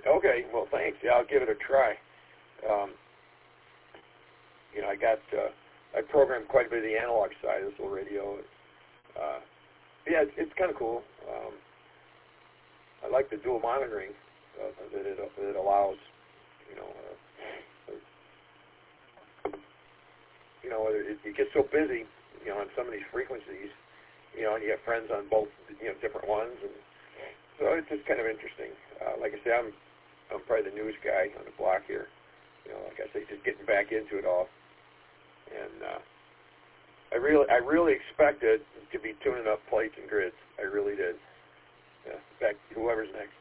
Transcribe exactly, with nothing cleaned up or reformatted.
Okay, well, thanks. Yeah, I'll give it a try. Um, you know, I got, uh, I programmed quite a bit of the analog side of this little radio. Uh, yeah, it's, it's kind of cool. Um, I like the dual monitoring uh, that, it, that it allows. You know, uh, you know, it, it gets so busy, you know, on some of these frequencies, you know, and you have friends on both, you know, different ones, and so it's just kind of interesting. Uh, like I say, I'm, I'm probably the news guy on the block here. You know, like I say, just getting back into it all, and uh, I really, I really expected to be tuning up plates and grids. I really did. Yeah. Back, whoever's next.